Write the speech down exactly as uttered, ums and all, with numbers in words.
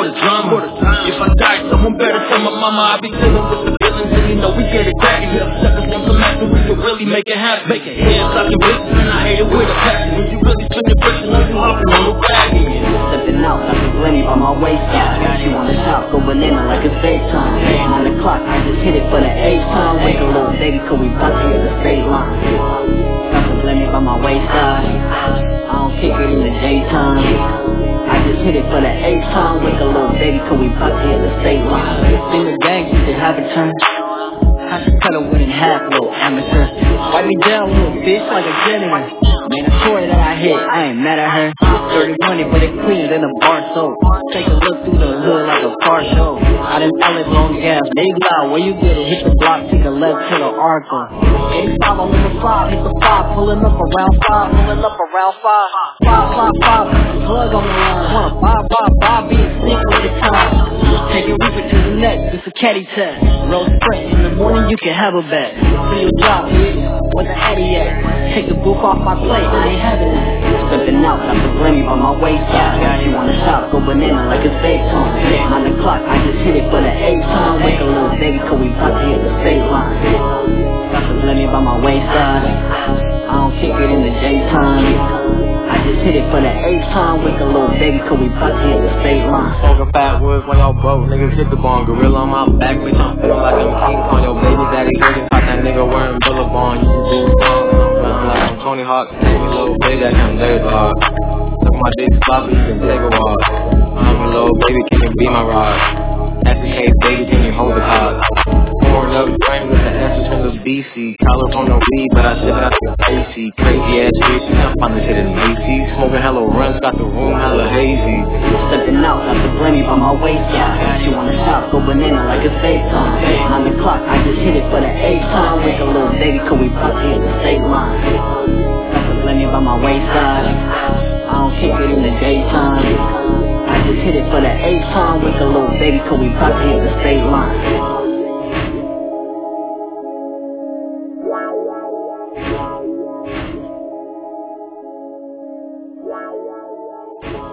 the drama. If I die, someone better tell my mama I be dealing with the feelings, and you know we get it back. Suckers want some action, we can really make it happen. Make it hands talking bitches, and I hate it with a passion. When you really spin your pressure, know you hopping on the wagon. Stepping out like a Glenny by my waistline. She wanna shop, go banana like it's FaceTime. On the clock, I just hit it for the eighth time. Wake a little baby, cause we bout to hit the state line. Got some Glenny by my waistline. I don't kick it in the daytime. I just hit it for the eighth time. Wake a little baby, cause we bout to hit the state line. Sing the gang, she should have a turn. I should cut her one in half, little amateur. Wipe me down, little bitch, like a gentleman. Mandatory that I hit, I ain't mad at her. Dirty money, but it cleaner than a bar soap. Take a look through the hood like a car show. I done L it on gas, big loud, where you get it? Hit the block, take a left to the Arco. eighty-five, I'm in the five, hit the five, pulling up around five, pulling up around five. Five, five, five, plug on the line. Wanna buy, buy, buy, be a sneak with the time. Take it, reap it to the neck, it's a caddy test. Rose fresh, in the morning you can have a bet. For your job, bitch, where the Addy at? Take the book off my plate, I ain't having it. Stepping out, got the Glenny by my waistline. She wanna shop, go banana like it's FaceTime. On the clock, I just hit it for the eighth time. Wake a little baby, cause we bout to hit the state line. Got the Glenny by my waistline. I don't kick it in the daytime. I just hit it for the eighth time. Wake a little baby, cause we bout to hit the state line. Smoking fat woods while y'all broke. Niggas hit the bone. Gorilla on my back, bitch, I'm feeling like I'm King Kong. Your baby daddy looking like that nigga wearing Billabong. You can do the song, and I'm feeling like I'm Tony Hawk. Take me little baby, that can lay dog. Look my dick sloppy, you can take a walk. I'm a little baby, can you be my rod? That's the case, baby, can you hold the cog? Pouring up frame with the answers from the B C. California weed, but I sip it out the A C. Crazy ass bitch, I'm finally hitting Macy's. Smoking hella runs, got the room hella hazy. Stepping out, got the Glenny by my waistline. She wanna shop, go banana like it's FaceTime. On the clock, I just hit it for the eighth time. Wake a little baby, cause we bout to hit the state line. Got the Glenny by my waistline. I don't kick it in the daytime. I just hit it for the eighth time. Wake a little baby, cause we bout to hit the state line. Wow, wow, wow.